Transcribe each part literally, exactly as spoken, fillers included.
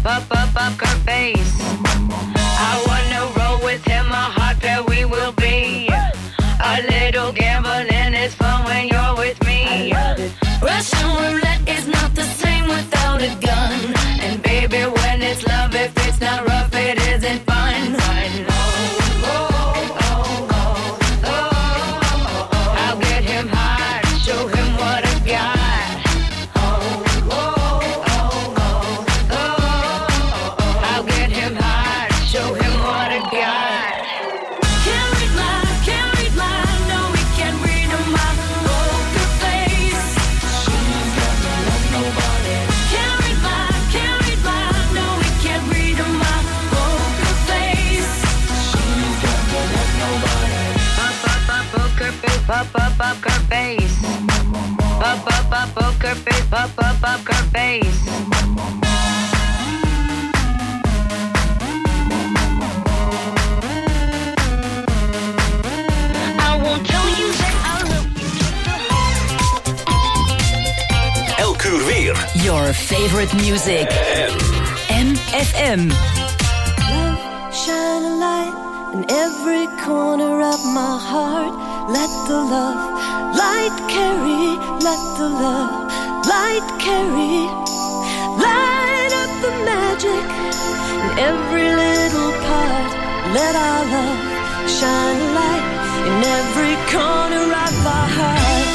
up, up, up her face. I wanna roll with him, a hot pair we will be. A little gambling is fun when you're with me. Russian roulette is not the same without a gun. And baby, when it's love, if it's not rough, it isn't fun. fun. Oh, oh, oh, oh, oh, oh, oh. I'll get him high, show him what I got. Oh, oh, oh, oh, oh, oh. I'll get him high, show him what I got. Up, up, up her face. Up, up, up, up her face. Up, up, up her face. I won't tell you that I love you. Elk uur weer. Your favorite music. M F M. Love, shine a light in every corner of my heart. Let the love light carry, let the love light carry. Light up the magic in every little part. Let our love shine a light in every corner of our hearts.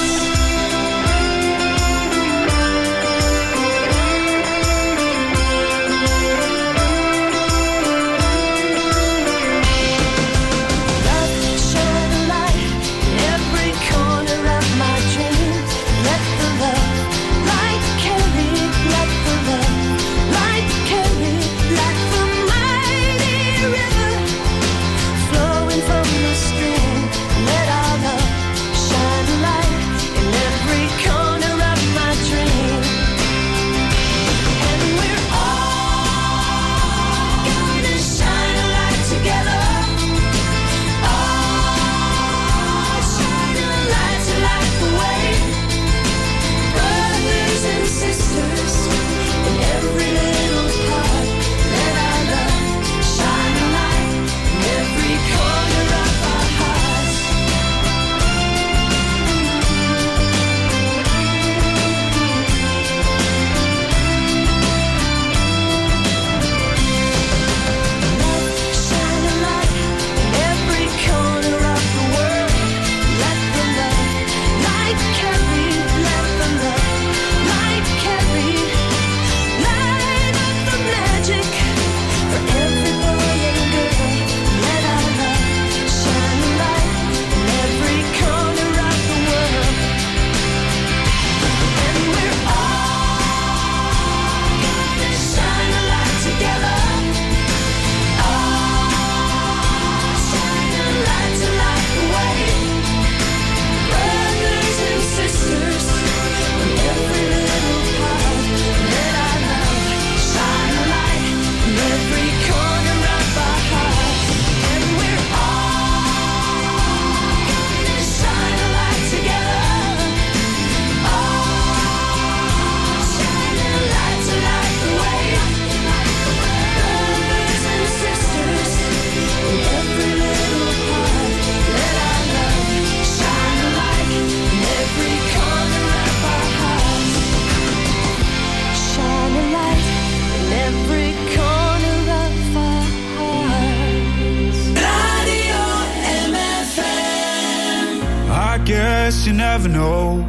You never know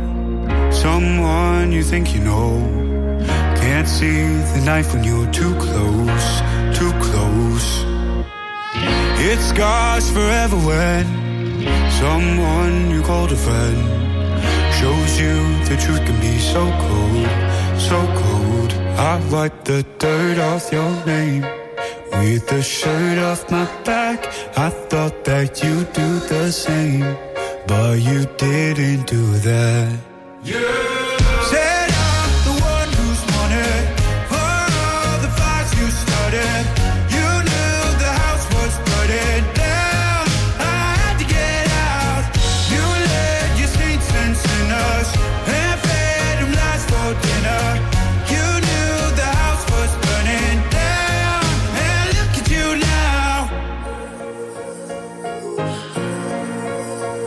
someone you think you know. Can't see the knife when you're too close, too close. It scars forever when someone you called a friend shows you the truth can be so cold, so cold. I wipe the dirt off your name with the shirt off my back. I thought that you'd do the same, but you didn't do that. Yeah. Said I'm the one who's wanted for all the fights you started. You knew the house was burning down. I had to get out. You led your saints and sinners and fed them lies for dinner. You knew the house was burning down.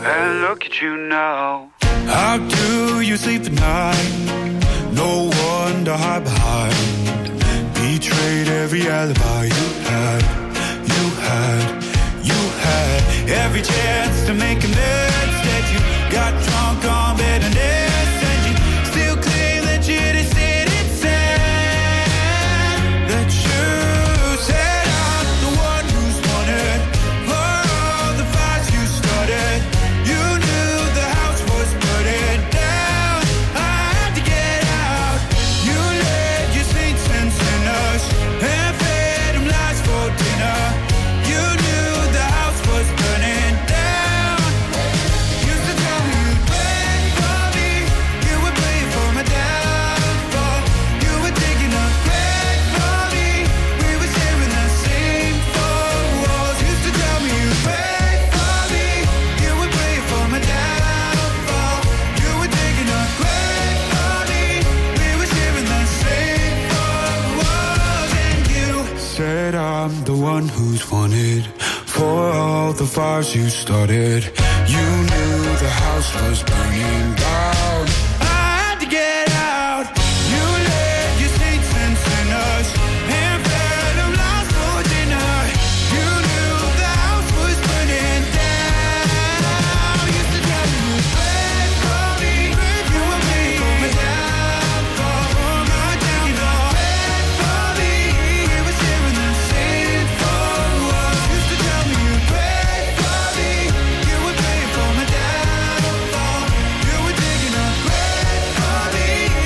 And look at you now. How do you sleep at night? No one to hide behind. Betrayed every alibi you had. You had, you had every chance to make amends. Instead you got drunk on bitterness, and you still claim that you just didn't say that you said I'm the one who's wanted for all the fights you started. You knew the house was burning down. I had to get out. You led your saints and sinners and fed them lies for dinner. You knew the house was burning down. Used to tell me you'd pray for me. You would pray for my downfall. You were digging a grave for me. We were sharing the same four walls. Used to tell me you'd pray for me. You would pray for my downfall. You were digging a grave for me. We were sharing the same four walls. And you said I'm the one who's wanted for all the fires you started. You knew the house was burning down. I had to get out. You led your saints and sinners and fed them lies for dinner. You knew the house was burning down. Used to tell me you'd pray for me. You would pray for my downfall. For my downfall. Pray for me. We were sharing the same four walls. Used to tell me you'd pray for me. You would pray for my downfall. You were digging a grave for me.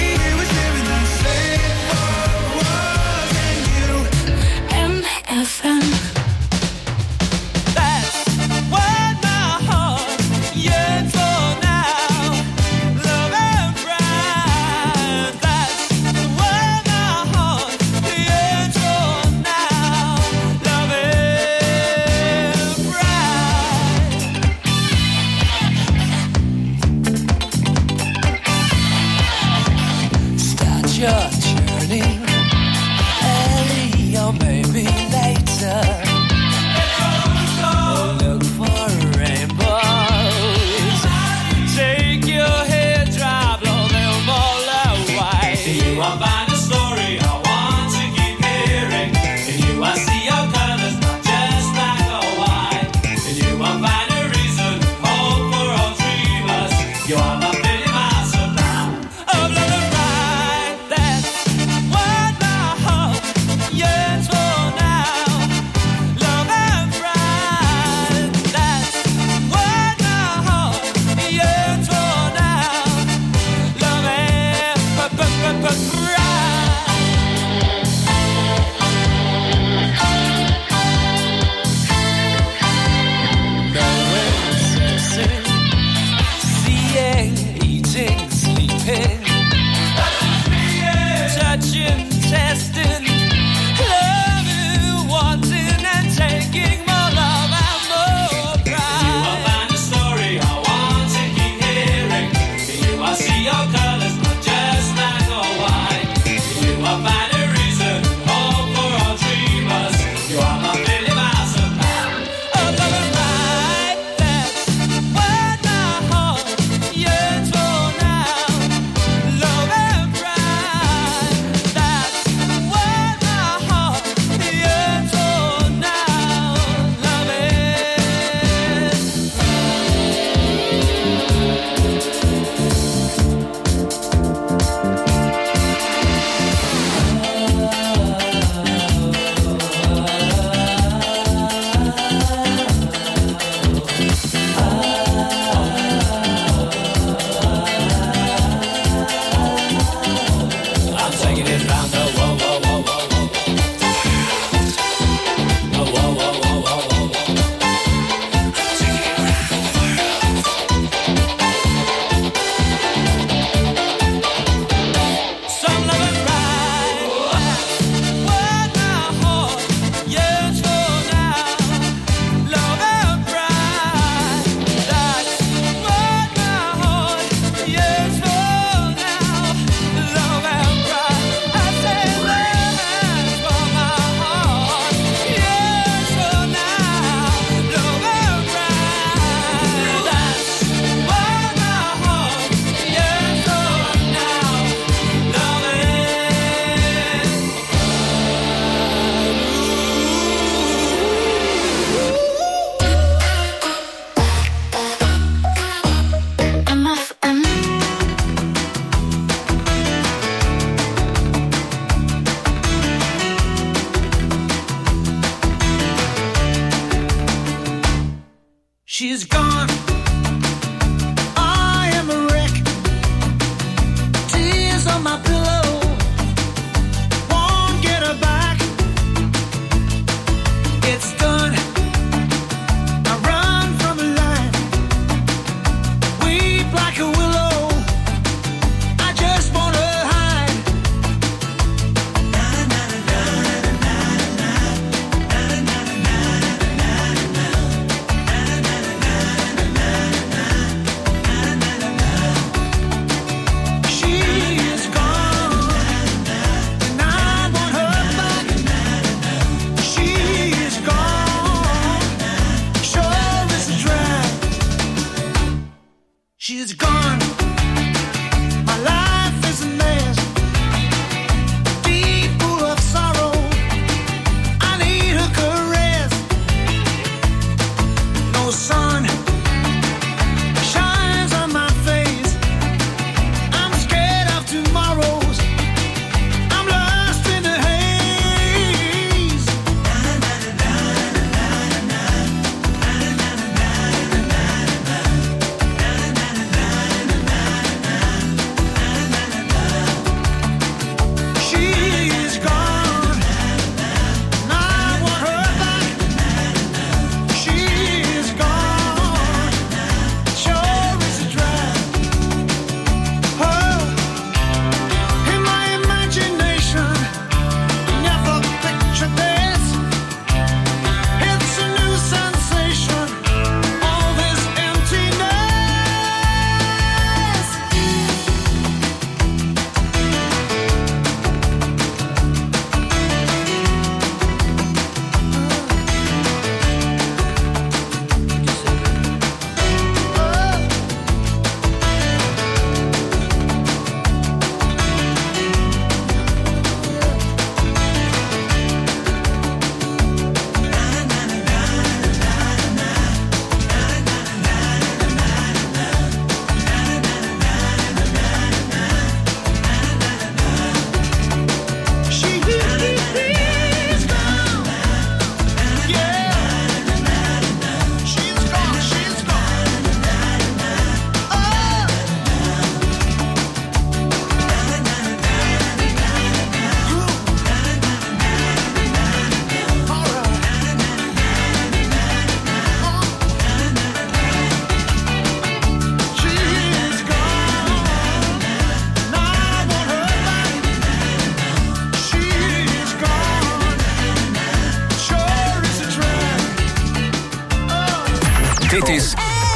my pillow, won't get her back. It's done. I run from a line, weep like a willow. I just wanna hide. She is gone, and I want her back. She is gone, sure is a drag. She's gone, my life is a mess, deep full of sorrow. I need her caress. No sun shines on my face. I'm scared of tomorrows. I'm lost in the haze. She is gone, and I want her back. She is gone, sure is a drag. Oh, in my imagination, never pictured this. It's a new sensation, all this emptiness. She is gone, yeah. She's gone, she's gone. Oh. She is gone, and I want her back. She is gone, sure is a drag. Dit is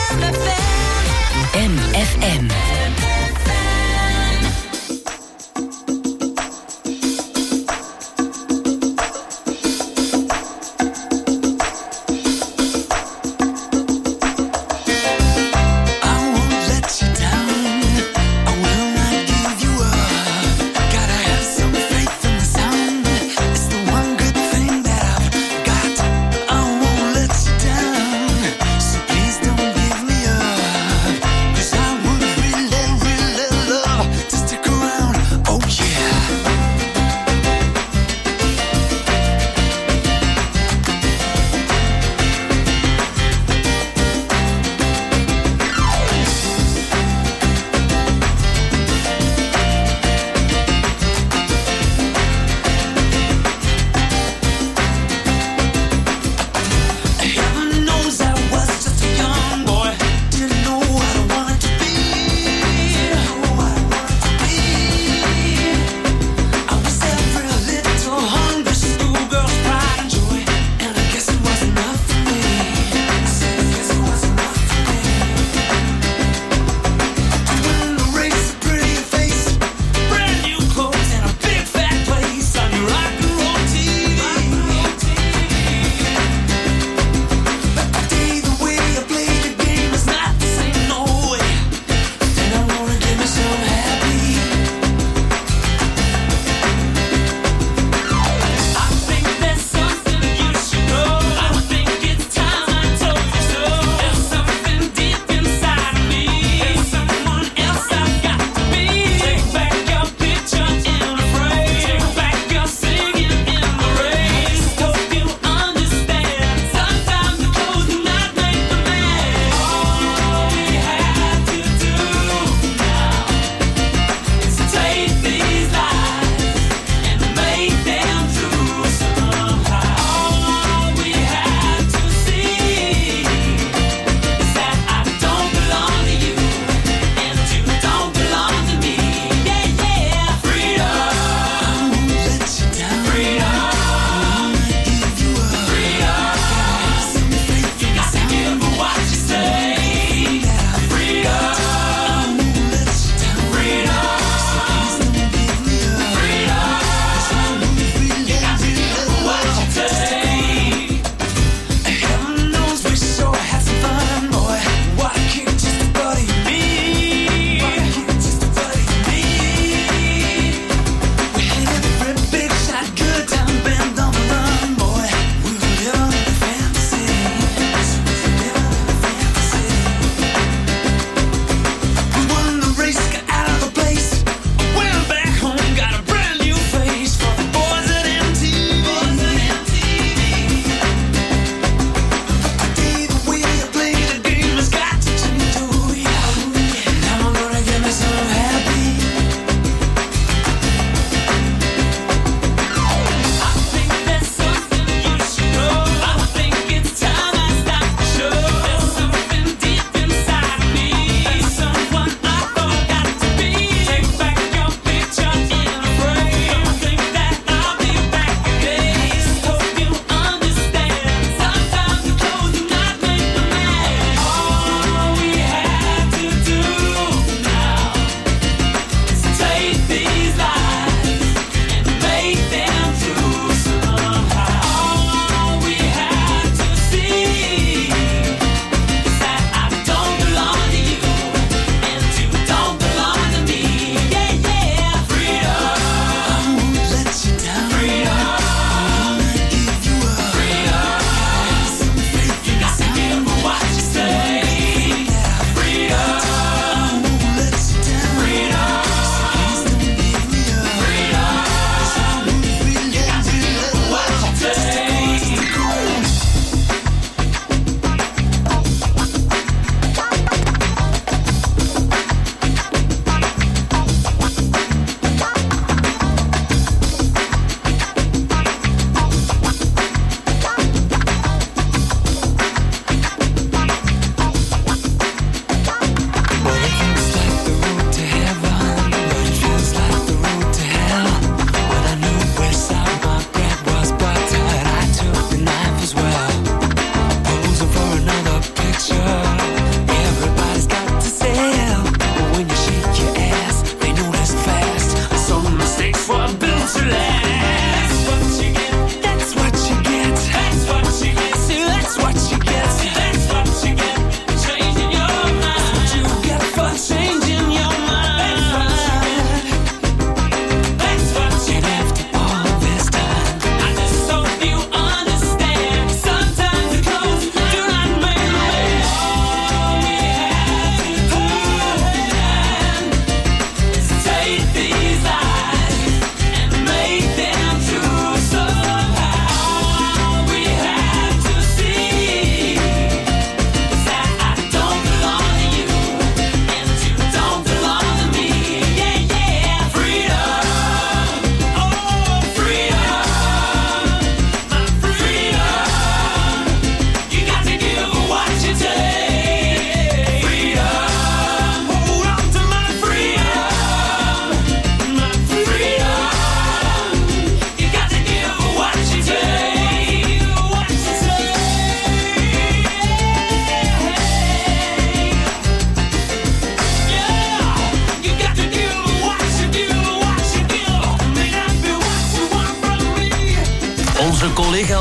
M F M. I won't let you down. I will not give you up. Gotta have some faith in the sound. It's the one good thing that I've got. I won't let you down. So please don't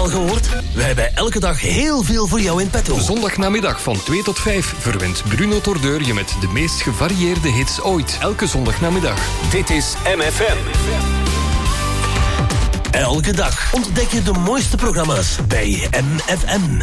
al gehoord? We hebben elke dag heel veel voor jou in petto. Zondagnamiddag van twee tot vijf verwint Bruno Tordeur je met de meest gevarieerde hits ooit. Elke zondagnamiddag. Dit is M F M. Elke dag ontdek je de mooiste programma's bij M F M.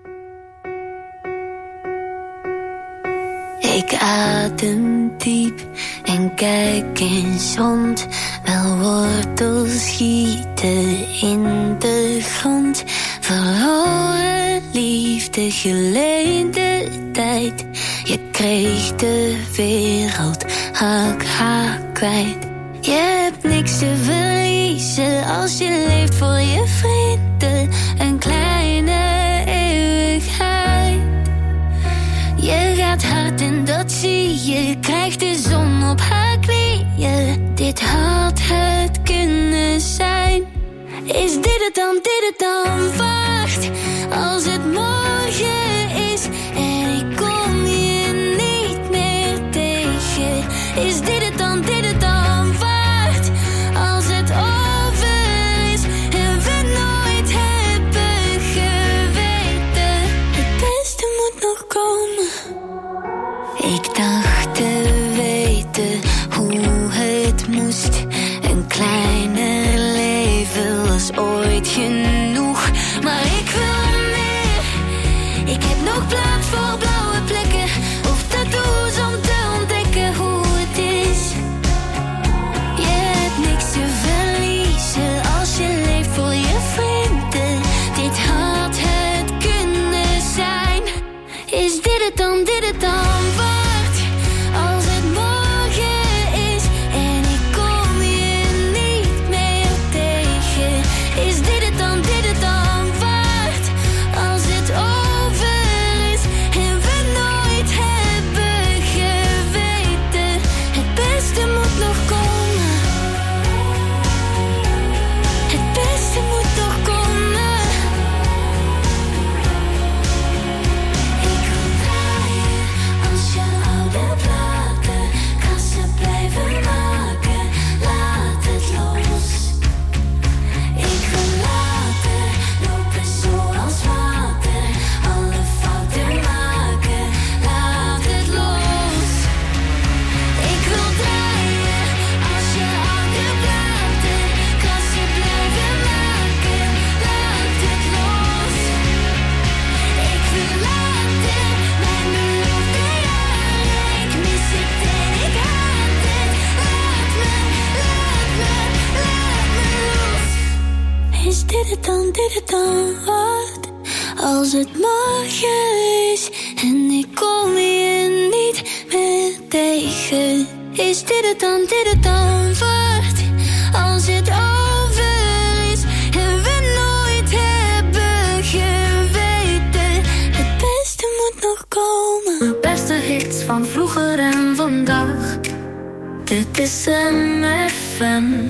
Ik adem diep en kijk eens rond. Wel wortels schieten in de grond. Verloren liefde, geleende tijd. Je kreeg de wereld, raak haar kwijt. Je hebt niks te verliezen als je leeft voor je vrienden. Een kleine eeuwigheid. Je gaat hard en dat zie je. Krijgt de zon op haar knieën. Dit had het kunnen zijn. Is dit het dan, dit het dan? Wacht, als het morgen is en ik kom je niet meer tegen. Is dit het dan, dit het dan? Wacht, als het over is en we nooit hebben geweten. Het beste moet nog komen. Ik dacht te weten hoe het moest. Een kleiner leven was ooit genoeg. Maar ik wil meer. Ik heb nog plaats voor blauwe plekken of tattoos om te ontdekken hoe het is. Je hebt niks te verliezen als je leeft voor je vrienden. Dit had het kunnen zijn. Is dit het dan, dit het dan? Wacht, als het morgen is en ik kom je niet meer tegen. Is dit het dan, dit het dan? Wacht, als het over is en we nooit hebben geweten. Het beste moet nog komen. Het beste moet nog komen. Ik wil draaien als je oude platen. Kassen blijven maken, laat het los. Ik wil laten lopen zoals water. Alle fouten maken, laat het los. Ik wil draaien als je oude platen. Kassen blijven maken, laat het los. Ik wil laten mijn belofte jaren. Ik mis het en ik haat het. Laat me, laat me, laat me los. Is dit het dan, dit het dan? Wat als het morgen is en ik kom je niet meer tegen? Is dit het dan, dit het dan? Wat als het over is en we nooit hebben geweten? Het beste moet nog komen. De beste hits van vroeger en vandaag. Dit is M F M.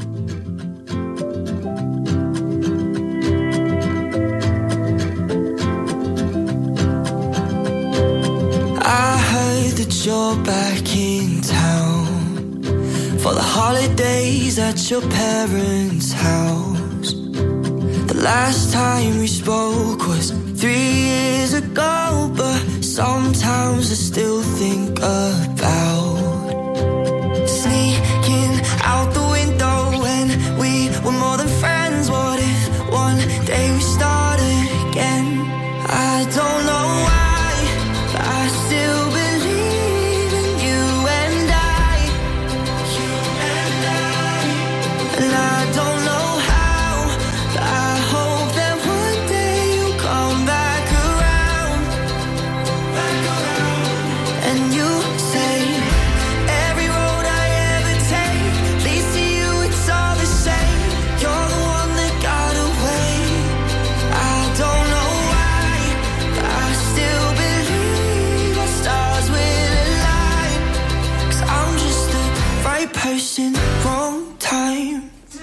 I heard that you're back in town for the holidays at your parents' house. The last time we spoke was three years ago, but sometimes I still think about sneaking out the window when we were more than friends. What if one day we start again? I don't know why, but I still believe in you and I. You and I. And I don't know how, but I hope that one day you'll come back around. Back around. And you say every road I ever take leads to you, it's all the same. You're the one that got away. I don't know why, but I still believe our stars will align. 'Cause I'm just the right person, wrong time.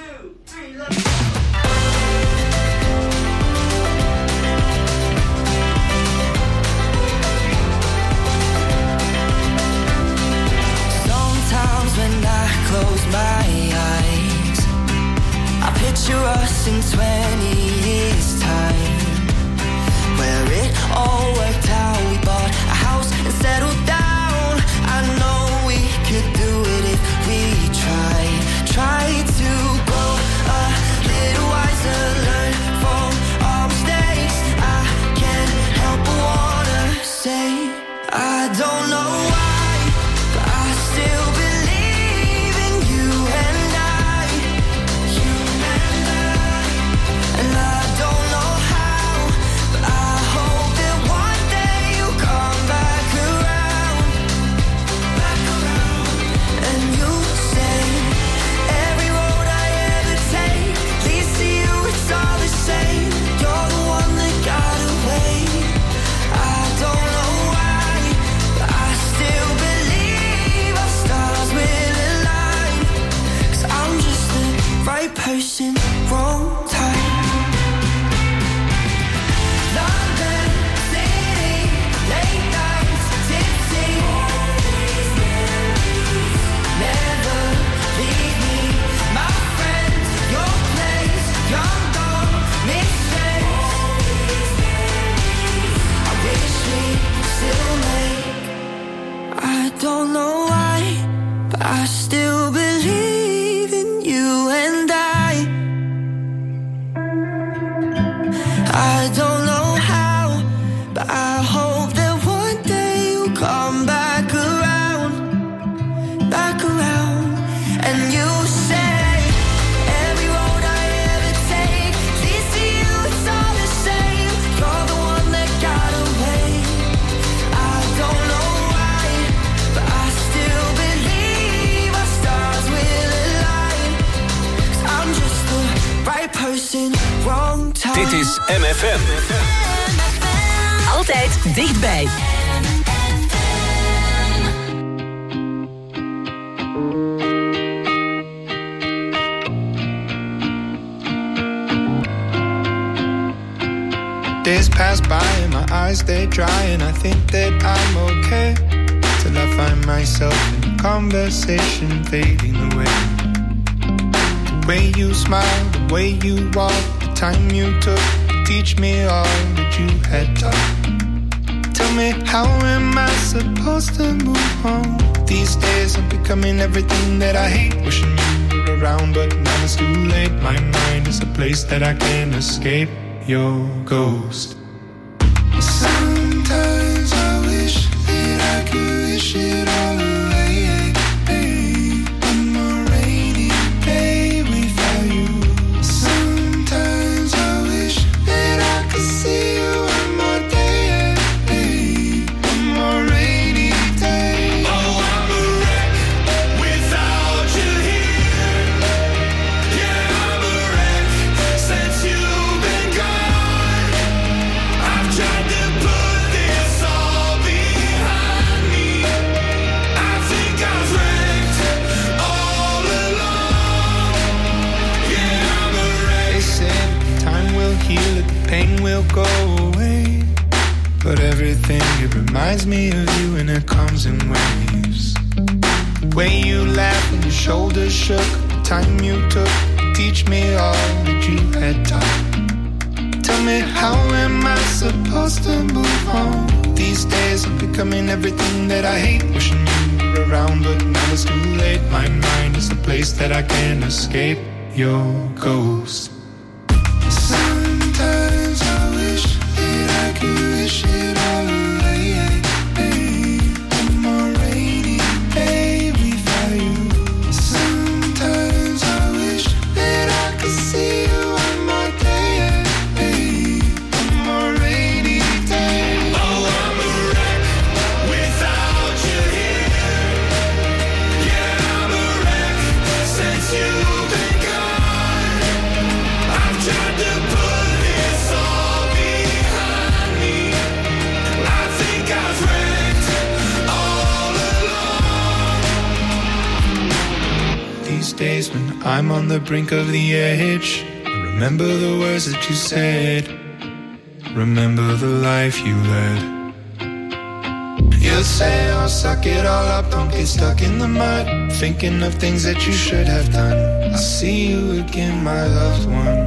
Sometimes when I close my eyes, I picture us in twenty years time. know why, but I still believe in you and I, you and I. And I don't know how, but I hope that one day you'll come back around, back around. And you say every road I ever take leads to you, it's all the same. You're the one that got away. I don't know why, but I still believe our stars will align. 'Cause I'm just the right person, wrong time. London City, late nights, tipsy. Never leave me, my friend, your place, young dog, mistakes. I wish we still make. I don't know why, but I still believe in you and I. I don't know how, but I hope that one day you'll come back around, back around. And you say every road I ever take leads to you, it's all the same. You're the one that got away. I don't know why, but I still believe our stars will align. 'Cause I'm just the right person, wrong time. Dit is M F M. Altijd dichtbij. Days pass by and my eyes they dry and I think that I'm okay, till I find myself in a conversation fading away. The way you smile, the way you walk, the time you took to teach me all that you had taught. Tell me, how am I supposed to move on? These days I'm becoming everything that I hate, wishing you were around, but now it's too late. My mind is a place that I can't escape your ghost. Sometimes I wish that I could wish it all away. One more rainy day without you. Sometimes I wish that I could see you one more day. One more rainy day. Oh, I'm a wreck without you here. Yeah, I'm a wreck since you've been gone. I've tried to put this all behind me. I think I was wrecked all along. Yeah, I'm a wreck. They said time will heal it, the pain will go away. But everything, it reminds me of you and it comes in waves. The way you laughed and your shoulders shook, the time you took to teach me all that you had taught. Tell me, how am I supposed to move on? These days I'm becoming everything that I hate, wishing you were around, but now it's too late. My mind is a place that I can't escape your ghost. Sometimes I wish that I could wish it all away. One more rainy day without you. Sometimes I wish that I could see you one more day. One more rainy day. Oh, I'm a wreck without you here. Yeah, I'm a wreck since you've been gone. I've tried to put this all behind me. I think I was wrecked all along. These days when I'm on the brink of the edge, I remember the words that you said. Remember the life you led. You'll say, oh, suck it all up, don't get stuck in the mud, thinking of things that you should have done. I'll see you again, my loved one.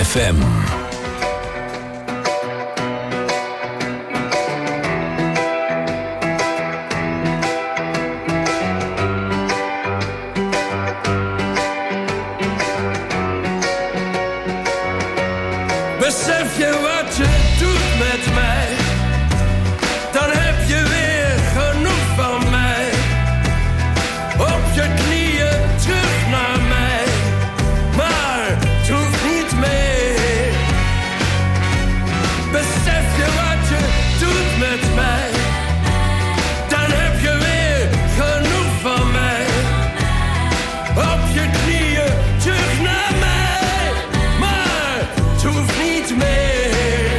F M. Besef je wat je doet met mij, dan heb je weer genoeg van mij. Op je knieën terug naar mij, maar het hoeft niet meer. Besef je wat je doet met mij, dan heb je weer genoeg van mij. Op je knieën terug naar mij, maar het hoeft niet meer.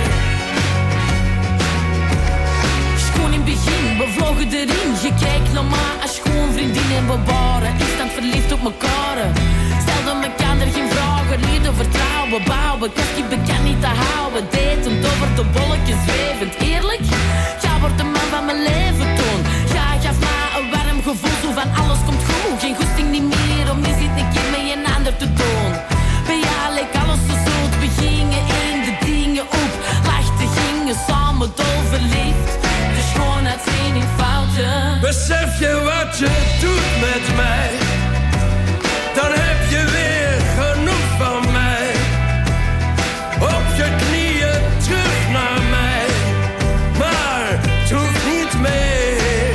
Schoon in het begin, we vlogen erin. Je kijkt naar mij als schoon vriendin en we waren instant verliefd op elkaar. Stelden elkaar er geen vragen, leerden vertrouwen, bouwen. Kastje bekend niet te houden, daten over de bolletjes zwevend. Eerlijk, jij wordt de man van mijn leven toon. Jij gaf mij een warm gevoel, zo van alles komt goed. Geen goesting niet meer om eens een keer met een ander te doen. Bij jou leek alles zo zoet, we gingen in de dingen op. Lachten, gingen samen dol verliefd. De schoonheid zijn in fouten. Besef je wat je doet met mij, dan heb je weer genoeg van mij. Op je knieën terug naar mij, maar het hoeft niet meer.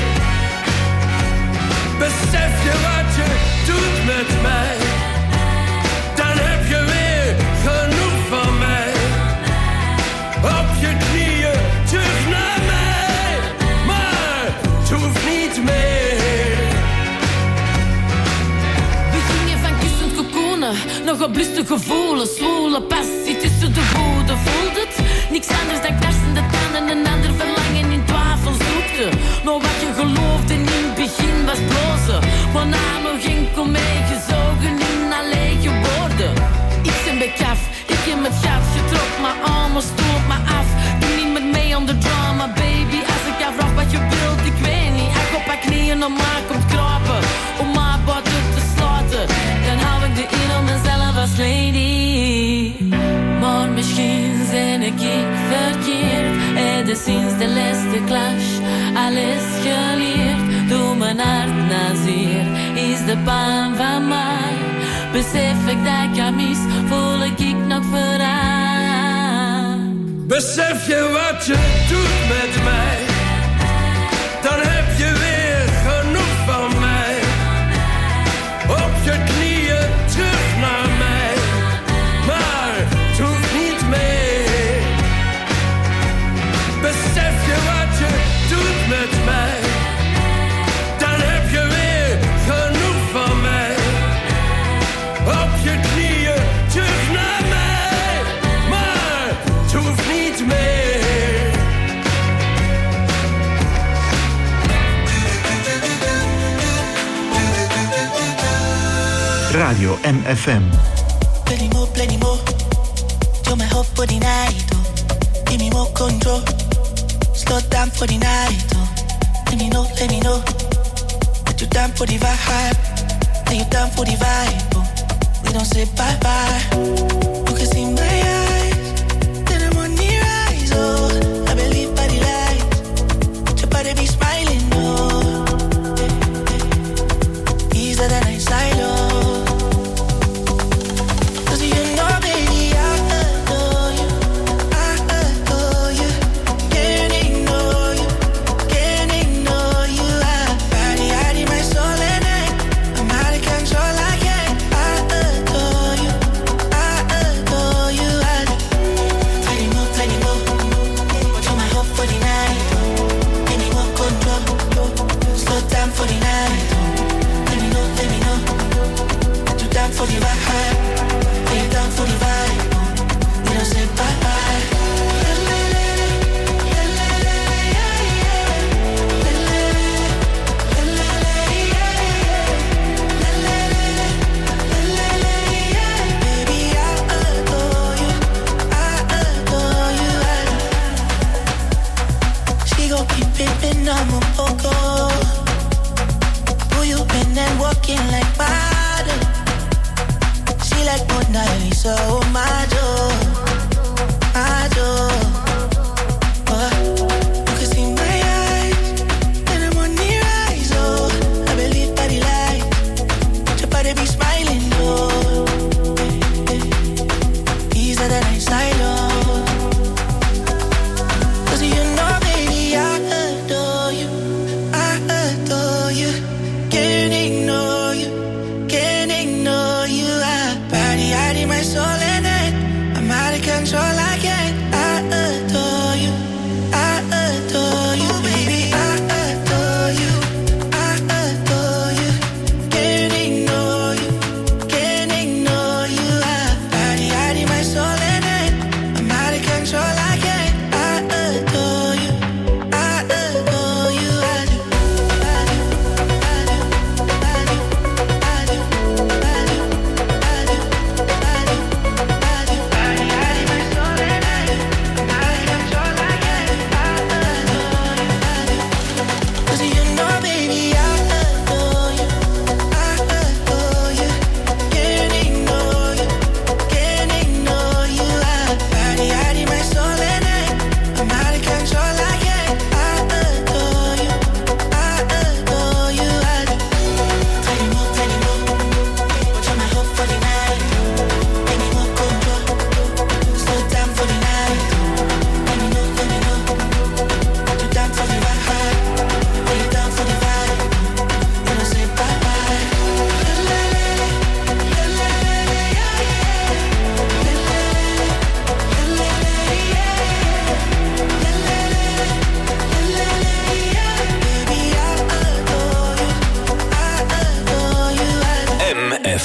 Besef je wat je doet met mij, dan heb je weer genoeg van mij. Op je knieën terug naar mij, maar het hoeft niet meer. We gingen van kussend cocoonen, nog op lustige gevoelens. Zwoele passie tussen de woorden, voelt het? Niks anders dan knarsende tanden, een ander verlangen in twijfel zoekte. Nou wat je geloofde in het begin was blozen, maar na nog enkel meegezogen in al lege woorden. Ik ben bekaf, ik heb het gat getrokken, maar allemaal stoot me af. Doe niet met mij aan de drama, baby. Als ik jou vraag wat je wilt, ik weet niet. Als je op haar knieën naar mij komt krapen, om mij buiten te sluiten, dan hou ik de eer aan mezelf als lady. Maar misschien ben ik verkeerd, en de sinds de laatste clash alles geleerd. Doe mijn hart naar zeer, is de pijn van mij. Besef ik dat ik jou mis, voel ik ik nog vooraan. Besef je wat je doet met mij, dan heb je weer genoeg van mij. Op je knieën terug naar mij, maar het hoeft niet meer. Besef je wat je doet met mij, dan heb je weer genoeg van mij. Op je knieën terug naar mij, maar het hoeft niet meer. Radio M F M. Plenty more, plenty more. You're my hope for the night, oh. Give me more control. Slow down for the night, oh. Let me know, let me know that you're down for the vibe. That you're down for the vibe, oh. We don't say bye-bye. You can see my eyes, then I'm on the rise, oh. I believe by the light, your body be smiling, oh. Hey, hey. Easier than I silo. For the vibe, are you down for the vibe? We don't say bye bye. Baby, I adore you, I adore you. She gon' keep pimpin' on my poco. Who you been and walking like model? Like Mona Lisa, oh my God.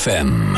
F M.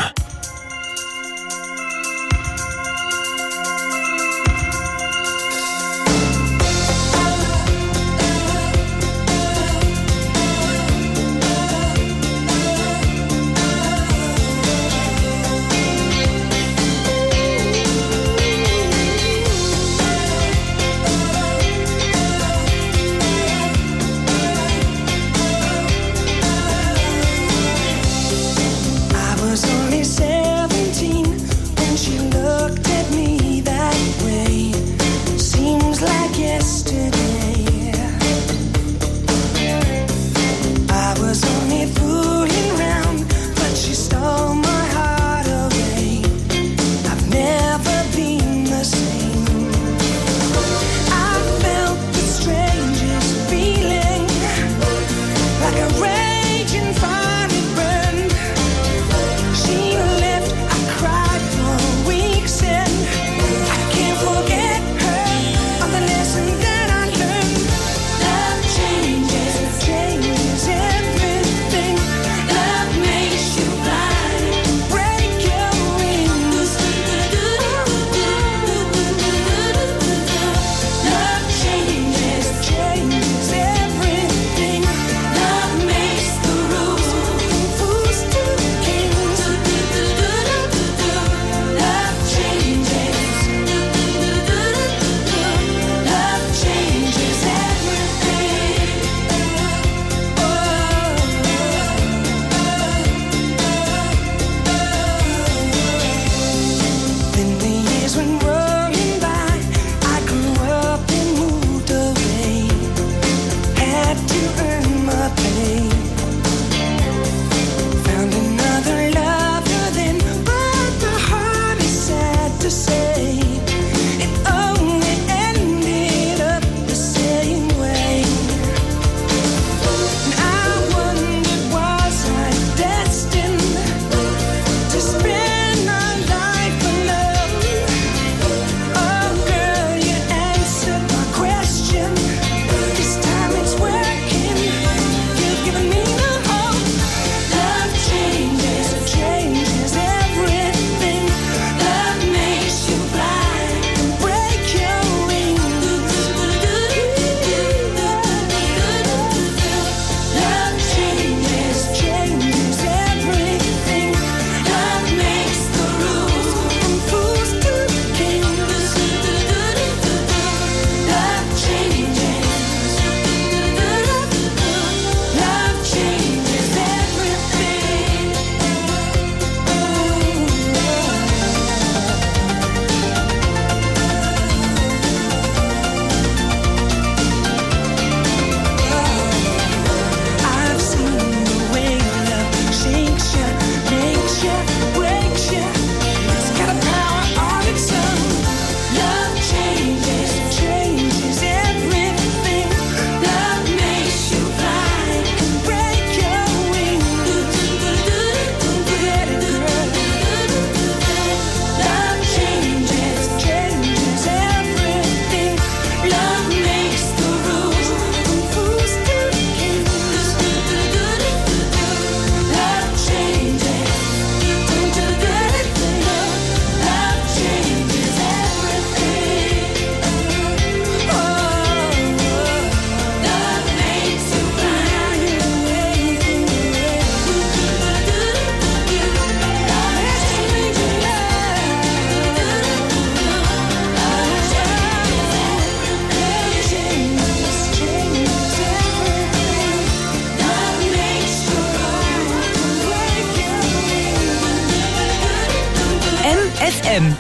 F M.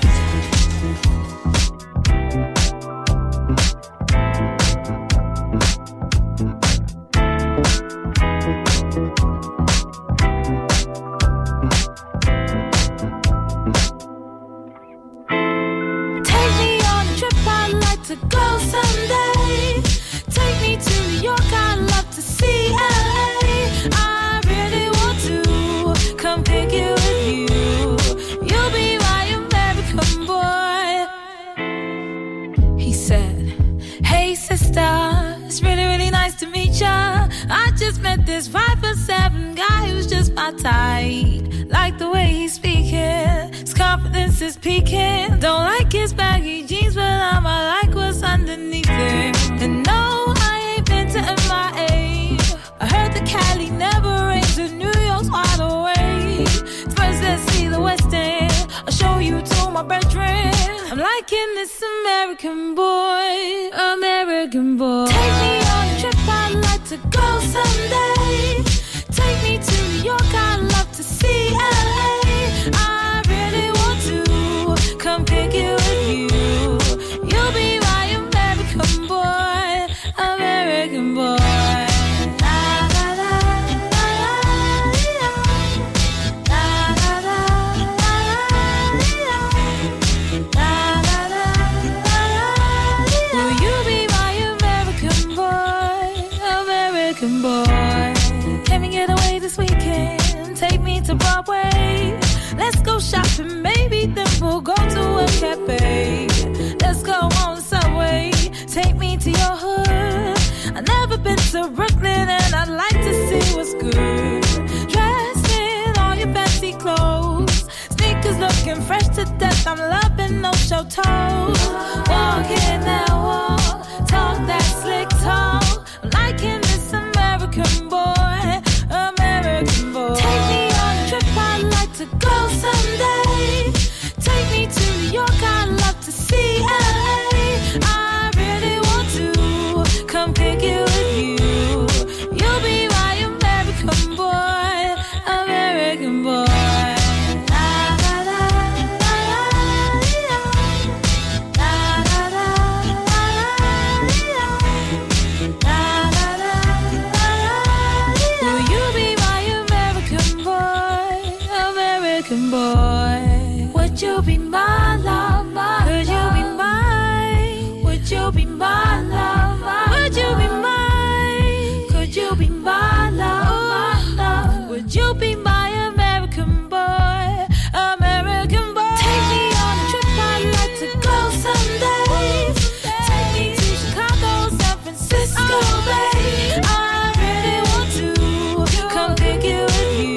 This five foot seven guy who's just my type. Like the way weekend. His confidence is peaking. Don't like his baggy jeans, but I'ma like what's underneath it. And no, I ain't been to M I A. I heard the Cali never rains and New York's wide awake. First, let's see the West End. I'll show you to my bedroom. I'm liking this American boy, American boy. Take me on a trip, I'd like to go someday. Take me to New York, I'd love to see L A. I really want to come pick it with you. You'll be my American boy, American boy. Boy, can we get away this weekend? Take me to Broadway. Let's go shopping, maybe then we'll go to a cafe. Let's go on the subway. Take me to your hood. I've never been to Brooklyn and I'd like to see what's good. Dressed in all your fancy clothes, sneakers looking fresh to death. I'm loving no show toes. Walking that wall, talk that slick talk. I'm liking this American boy, American boy. Take me on a trip, I'd like to go someday. Take me to New York, I'd love to see L A. I really want to come pick it with you. You'll be my American boy, American boy. Boy, would you be my lover? Could you be mine? Would you be my lover? Would you be mine? Could you be my lover? Would you be my American boy? American boy. Take me on a trip, I'd like to go someday. Take me to Chicago, San Francisco, babe. I really want to come pick it with you.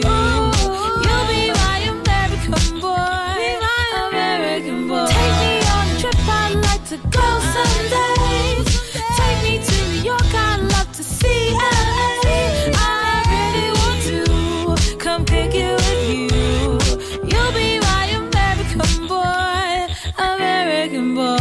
To go someday. Take me to New York, I'd love to see L A. I really want to come pick it with you. You'll be my American boy, American boy.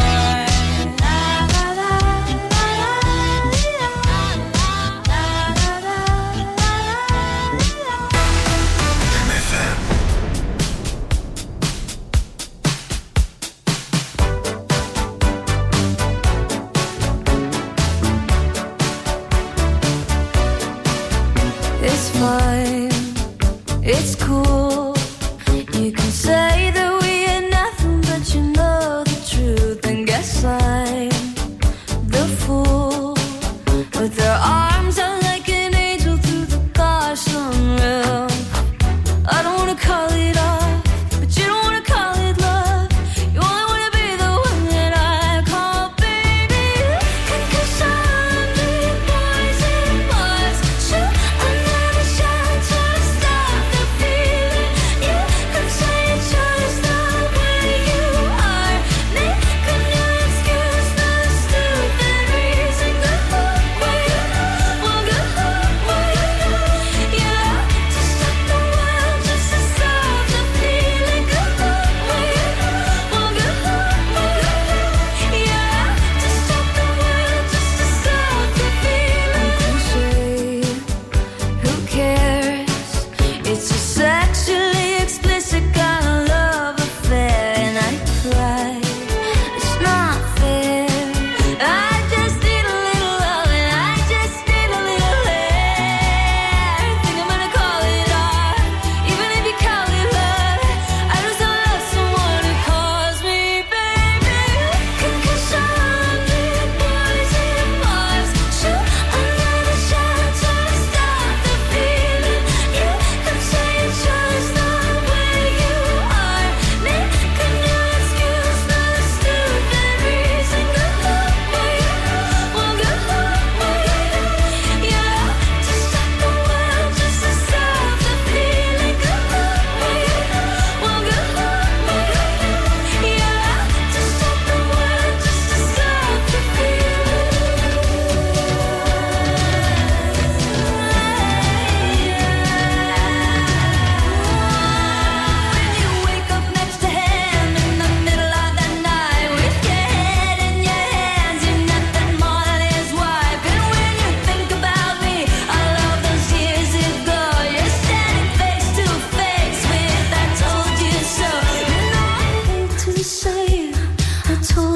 It's cool. You can say that we ain't nothing, but you know the truth. And guess I'm the fool with their arms out like an angel through the car sunroof. I don't wanna call it off, but you don't wanna call it love. You only wanna be the one that I call baby. Cause I'm the boys and boys. Shoot another shot to stop the feeling. You could say it's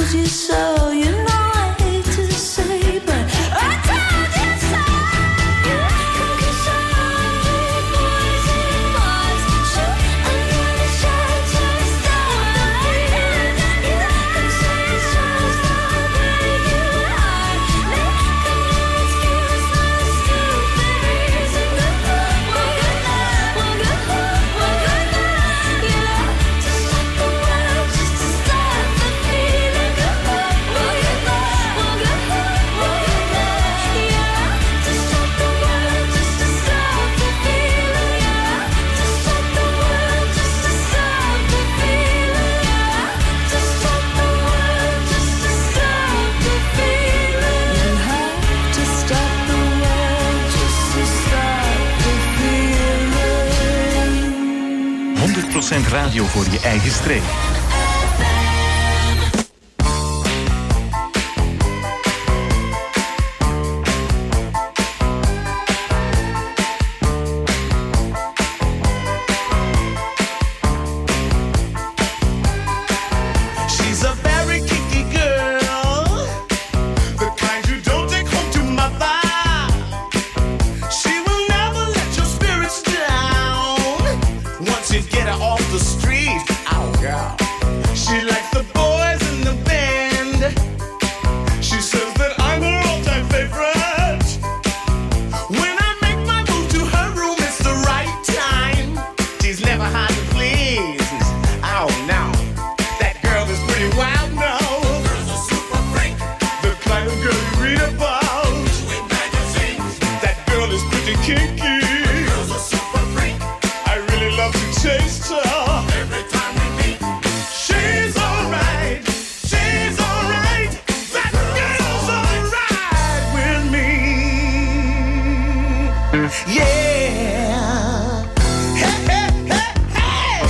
told you so. You know I hate to say, but I told you so. Cause a hundred boys in bars shoot another shot just the way. They say it's just a breaking heart. Make an excuse for stupid reason. One good night, one good night, one good night. You know, to stop the world, just to stop the feeling. One good night, one good night, one good night. You know, to stop the world, just to stop the feeling. Yeah, to stop the world, just to stop the feeling. Yeah, to stop the world, just to stop the feeling. You have to stop the world, just to stop the feeling. honderd procent radio voor je eigen streek. She's a very kinky girl, the kind you don't take home to mother. She will never let your spirits down once you get her off the street. Oh, girl. She likes the boys in the band. She says that I'm her all-time favorite. When I make my move to her room, it's the right time. She's never hard to please. Oh, no. That girl is pretty wild now. Girl's a super freak. The kind of girl you read about. In magazines. That girl is pretty kinky. Girl's a super freak. I really love to taste her. Every time we meet. She's alright. She's alright. That girl's alright with me. Yeah. Hey, hey, hey, hey.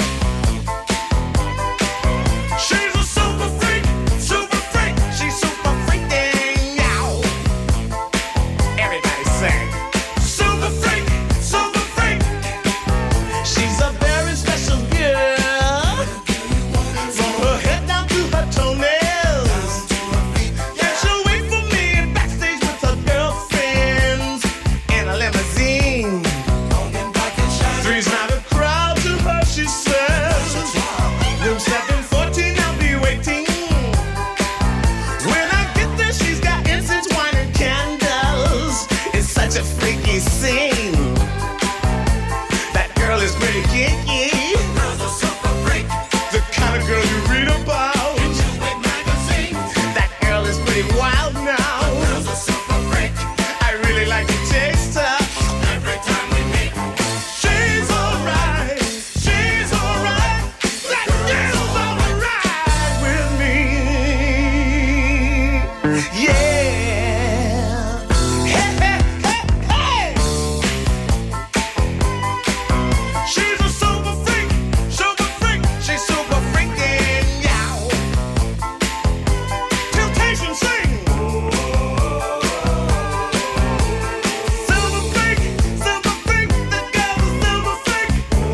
She's a super freak, super freak. She's super freaking now. Everybody sing. Super freak, super freak. She's a very special girl. From her head down to her toenails. Yeah, she'll wait for me backstage with her girlfriends in a limousine. Three's not a crowd to her, she says. Room seven fourteen, I'll be waiting. When I get there, she's got incense, wine, and candles. It's such a freaky scene. That girl is pretty kinky. Girl's a super freak. The kind of girl you read about. In magazines. That girl is pretty wild now. Girl's a super freak. I really like to taste her. Every time we meet. She's alright. She's alright. That girl's alright with me. Yeah. Hey, hey, hey, hey. She's a super freak. Super freak. She's super freaking yow. Temptation sing. Silver freak. Silver freak. That girl's a silver freak.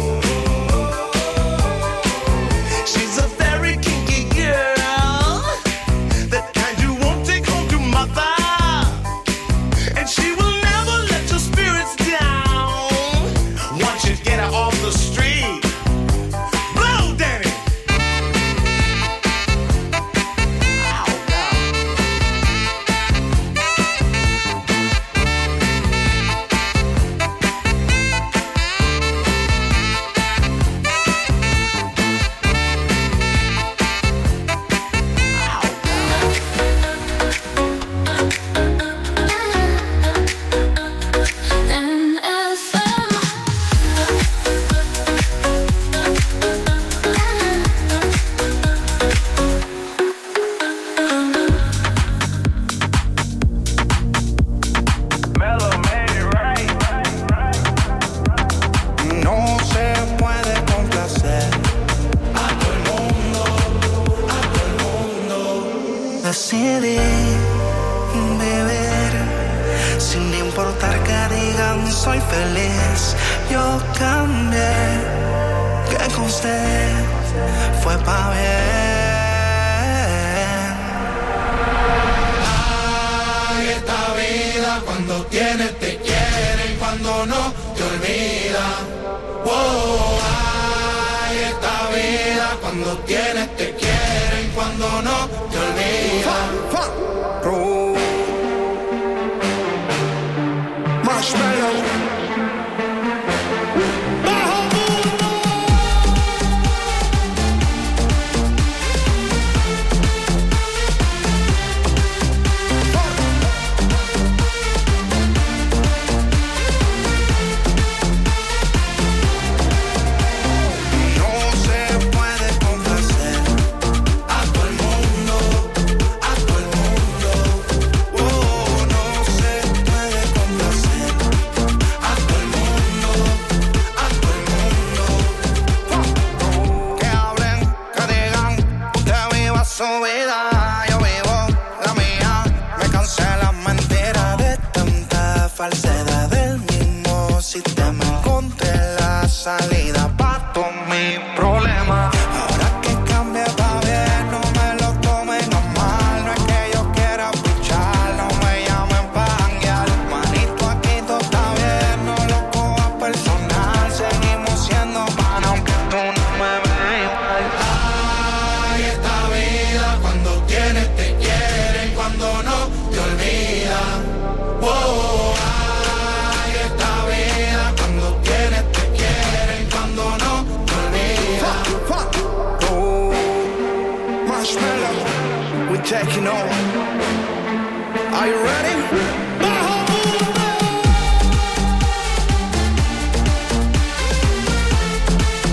She's a very kinky girl. That kind you won't take home to mother. And she will never let your spirits down once you get her off the street. Blow, Danny. Oh, God. N F M. No se puede complacer a todo el mundo, a todo el mundo. Decidí vivir sin importar que digan soy feliz. Yo cambié, que con usted fue pa' bien. te olvida. Oh, ay, esta vida cuando tienes te quieren, cuando no te olvida. Marshmallow. Su vida, yo vivo la mía. Me cansé la mentira de tanta falsedad del mismo sistema. Encontré la salida pa' todos mis problemas. Ahora que cambie pa' bien, no me lo tomen normal. No es que yo quiera pichar, no me llamen pa' janguear. Manito, aquí todo está bien, no lo cojas personal. Seguimos siendo pan aunque tú no me veas. Ay, esta vida cuando tienes te quieren, cuando no te olvidan. Oh, ay, esta vida cuando tienes te quieren, cuando no te olvidan. Oh, Marshmallow, we're taking over. Are you ready?